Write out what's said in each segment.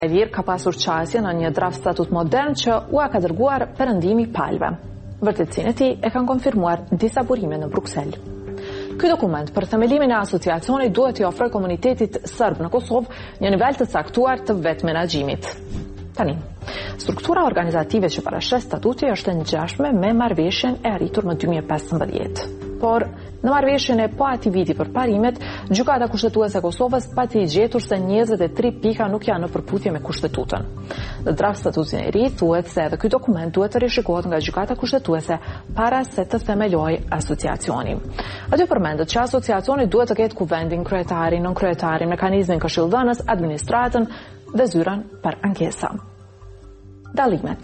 Lirë ka pasur qasje në një draft statut modern që u ka dërguar perëndimi palëve. Vërtetësinë e tij e kanë konfirmuar disa burime në Bruksel. Ky dokument për themelimin e asociacionit duhet t'i ofrojë komunitetit serb në Kosovë një nivel të caktuar të vetë menaxhimit. Tani, struktura organizative që parashes statuti është e ngjashme me marrëveshjen e arritur më 2015. Por, në marrëveshjen e ati viti për parimet, Gjykata Kushtetuese e Kosovës pati i gjetur se 23 pika nuk janë në përputhje me kushtetutën. Në draft statutin e ri thuhet se edhe ky dokument duhet të rishikohet nga Gjykata Kushtetuese para se të themelojë asociacioni. Aty përmendet që asociacioni duhet të ketë kuvendin, kryetarin, nënkryetarin, mekanizmin këshilldhënës, administratën dhe zyrën për ankesa. Dallimet.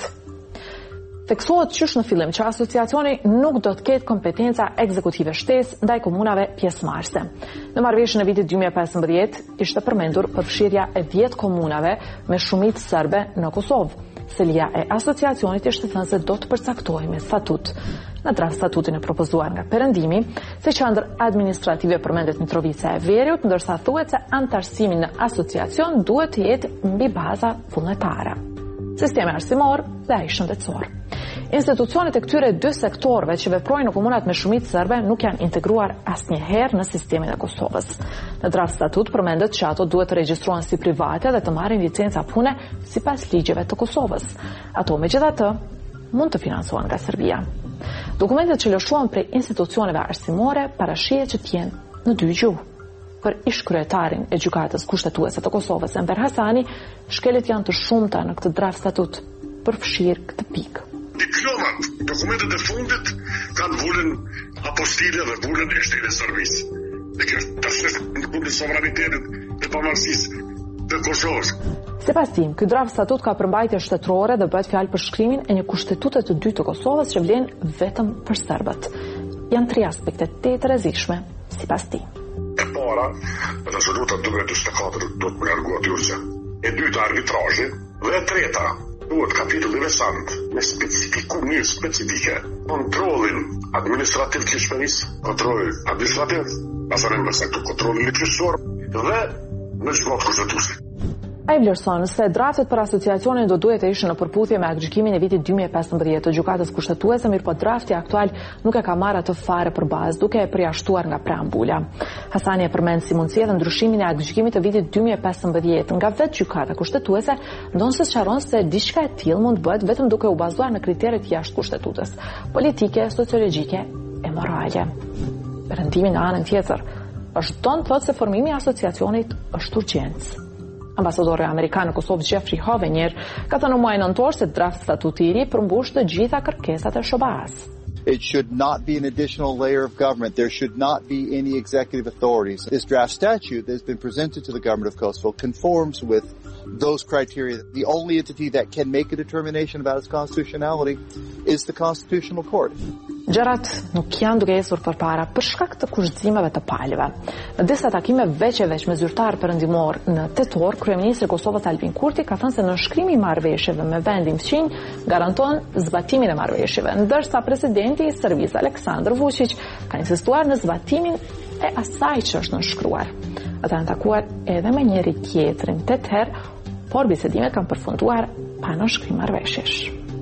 Theksohet qysh në fillim që asociacioni nuk do të ketë kompetenca ekzekutive shtesë ndaj komunave pjesëmarrëse. Në marrëveshjen e vitit 2015 ishte përmendur përfshirja e 10 komunave me shumicë serbe në Kosovë. Selia e asociacionit ishte thënë se do të përcaktohej me statut. Në draft statutin e propozuar nga perëndimi, se qendër administrative përmendet Mitrovica e Veriut, ndërsa thuhet se antarësimi në asociacion duhet të jetë mbi baza vullnetare. Sistemi arsimor dhe ai shëndetësor. Institucionet e këtyre dy sektorëve që veprojnë në komunat me shumicë serbe nuk janë integruar asnjëherë në sistemin e Kosovës. Në draft statut përmendet që ato duhet të regjistrohen si private dhe të marrin licenca pune sipas ligjeve të Kosovës. Ato megjithatë mund të financohen nga Serbia. Dokumentet që lëshohen prej institucioneve arsimore parashihet që të jenë në dy gjuhë. Për ish-kryetarin e Gjykatës Kushtetuese të Kosovës, Enver Hasani, shkelet janë të shumta në këtë draft statut, përfshirë këtë pikë. Diplomat, dokumentet e fundit kanë vullën apostile dhe vullën e shtetit servisë. Dhe kjo është në kundër sovranitetit dhe pavarësisë të Kosovës. Sipas tim, ky draft statut ka përmbajtje shtetërore dhe bëhet fjalë për shkrimin e një kushtetutë të dytë të Kosovës që vlen vetëm për serbët. Janë 3 aspekte të rrezikshme sipas tij. E para, rezoluta 244 do të largohet urgjë. E dyta, arbitrazhi, dhe e treta, duhet kapitulli veçantë me mirë specifike, kontrollin administrativ të qeverisë, kontroll administrativ, pasarim me sektor kontrollin kryesor dhe në gjykatë kushtetuese. Ai vlerëson se draftet për asociacionin do duhet të ishin në përputhje me aktgjykimin e vitit 2015 të Gjykatës Kushtetuese, mirë po drafti aktual nuk e ka marrë atë fare për bazë, duke e përjashtuar nga preambula. Hasani e përmend si mundësi edhe ndryshimin e aktgjykimit të vitit 2015 nga vetë Gjykata Kushtetuese, ndonse sqaron se diçka e tillë mund bëhet vetëm duke u bazuar në kriteret jashtë kushtetutës, politike, sociologjike e morale. Perëndimi në anën tjetër është tonë thotë se formimi i asociacionit është urgjencë. Ambasadori amerikan në Kosovë Jeffrey Hovenier ka thënë në muajin nëntor se draft statuti i ri përmbush të gjitha kërkesat e SHOBAS. It should not be an additional layer of government. There should not be any executive authorities. This draft statute that has been presented to the government of Kosovo conforms with those criteria. The only entity that can make a determination about its constitutionality is the Constitutional Court. Gjërat nuk janë duke ecur përpara për shkak të kushtzimeve të palëve. Në disa takime veç me zyrtar perëndimor në tetor, kryeministri i Kosovës Albin Kurti ka thënë se nënshkrimi i marrëveshjeve me vendin fqinj garanton zbatimin e marrëveshjeve, ndërsa presidenti i Serbisë Aleksandar Vučić ka insistuar në zbatimin e asaj që është nënshkruar. Ata janë takuar edhe me njëri tjetrin 8 herë, por bisedimet kanë përfunduar pa nënshkrim marrëveshjesh.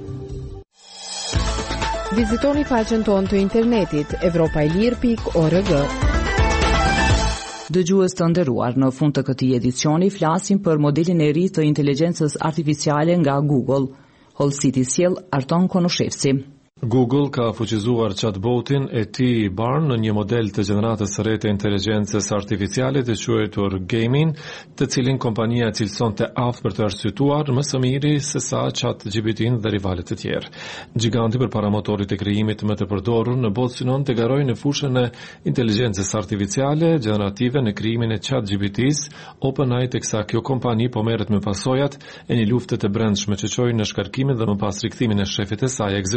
Vizitoni faqen tonë të internetit evropailir.org. Dëgjues të nderuar, në fund të këtij edicioni flasim për modelin e ri të inteligjencës artificiale nga Google. Holsiti sjell Arton Konushevsi. Google ka fuqizuar chatbotin e tij Barn në një model të gjeneratës së re të inteligjencës artificiale të quajtur Gaming, të cilin kompania cilësonte aftë për të arsyetuar më së miri se sa ChatGPT-n dhe rivalet e tjerë. Giganti përpara motorit të krijimit më të përdorur në botë synon të garojë në fushën e inteligjencës artificiale gjenerative në krijimin e ChatGPT-s. OpenAI teksa kjo kompani po merret me pasojat e një lufte të brendshme që çoi në shkarkimin dhe më pas rikthimin e shefit të saj ekzekutiv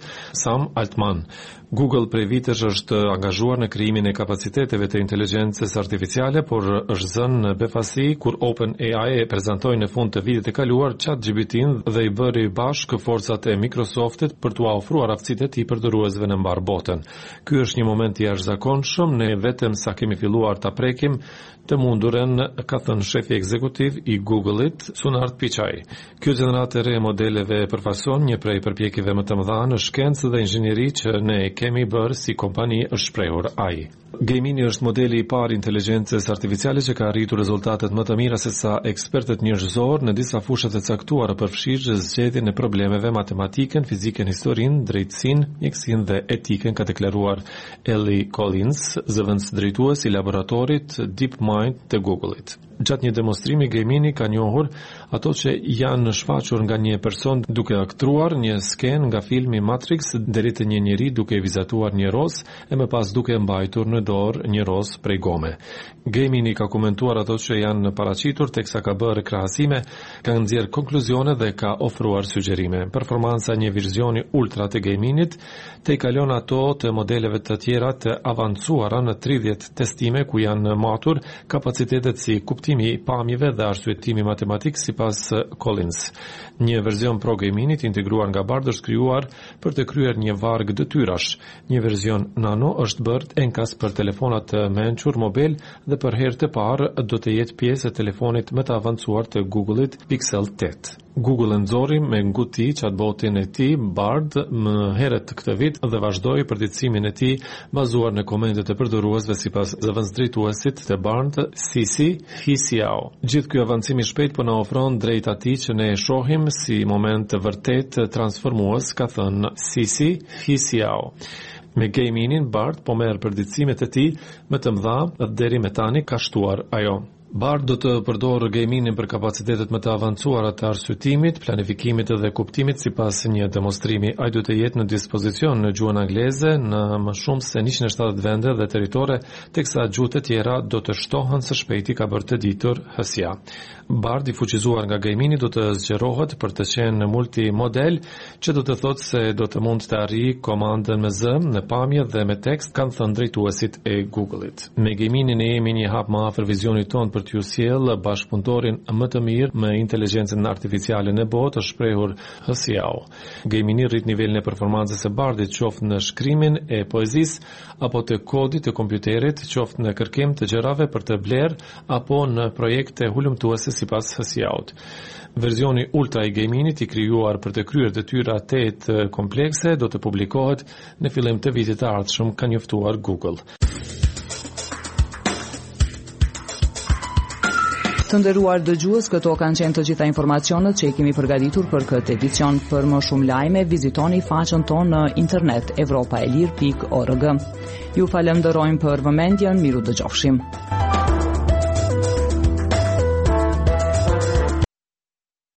Sam Altman. Google prej vitesh është angazhuar në krijimin e kapaciteteve të inteligjencës artificiale, por është zënë në befasi kur OpenAI e prezantoi në fund të vitit të kaluar ChatGPT-n dhe i bëri bashkë forcat e Microsoftit për t'u ofruar aftësitë e tij përdoruesve në mbar botën. Ky është një moment i jashtëzakonshëm, ne vetëm sa kemi filluar ta prekim të mundurën, ka thënë shefi ekzekutiv i Google-it, Sundar Pichai. Kjo gjeneratë e re e modeleve përfaqëson një prej përpjekjeve më të mëdha në shkencë dhe inxhinieri që ne kemi bërë si kompani, është shprehur ai. Gemini është modeli i parë inteligjencës artificiale që ka arritur rezultatet më të mira se sa ekspertët njerëzor në disa fusha të caktuara, përfshirë zgjedhjen e problemeve matematikën, fizikën, historinë, drejtësinë, mjekësinë dhe etikën, ka deklaruar Ellie Collins, zëvendës drejtues i laboratorit DeepMind të Google-it. Gjatë një demonstrimi, Gemini ka njohur ato që janë shfaqur nga një person duke aktruar një skenë nga filmi Matrix deri te një njeri duke vizatuar një ros e më pas duke mbajtur në dorë një ros prej gome. Gemini ka komentuar ato që janë paraqitur teksa ka bërë krahasime, ka nxjerrë konkluzione dhe ka ofruar sugjerime. Performanca një versioni ultra të Geminit te kalon ato të modeleve të tjera të avancuara në 30 testime ku janë matur kapacitetet si kuptimi i pamjeve dhe arsyetimi matematik sipas Collins. Një version Pro Geminit integruar nga Bard është krijuar për të kryer një varg detyrash. Një version Nano është bërë enkas për telefonat të mençur mobil dhe për herë të parë do të jetë pjesë e telefonit më të avancuar të Google-it Pixel 8. Google nxorri me nguti chatbotin e tij Bard më herët këtë vit dhe vazhdoi përditësimin e tij bazuar në komendet e përdoruesve sipas zëvendësdrejtuesit të Bard, Sisi Xiao. Gjithë ky avancim i shpejt po na ofron drejt atij që ne e shohim si moment të vërtet transformues, ka thënë Sisi Xiao. Me Geminin, Bard po merr përditësimet e tij më të mëdha deri me tani, ka shtuar ajo. Bard do të përdorë Geminin për kapacitetet më të avancuara të arsyetimit, planifikimit dhe kuptimit sipas një demonstrimi. Ai do të jetë në dispozicion në gjuhën angleze në më shumë se 170 vende dhe territore, teksa gjuhët e tjera do të shtohen së shpejti, ka bërë të ditur HSIA. Bard i fuqizuar nga Gemini do të zgjerohet për të qenë multimodel, që do të thotë se do të mund të arrijë komandën me zë, në pamje dhe me tekst, kanë thënë drejtuesit e Google-it. Me Geminin ne jemi një hap më afër vizionit tonë për t'ju sjellë bashkëpunëtorin më të mirë me inteligjencën artificiale në botë, është shprehur HSIA. Gemini rrit nivelin e performancës së Bardit, qoftë në shkrimin e poezisë apo të kodit të kompjuterit, qoftë në kërkim të gjërave për të bler apo në projekte hulumtuese sipas HSIA-ut. Versioni ultra i Geminit i krijuar për të kryer detyra 8 komplekse do të publikohet në fillim të vitit të ardhshëm, ka njoftuar Google. Të nderuar dëgjues, këto kanë qenë të gjitha informacionet që i kemi përgatitur për këtë edicion. Për më shumë lajme, vizitoni faqen tonë në internet evropaelir.org. Ju falenderojmë për vëmendjen, miru dëgjofshim.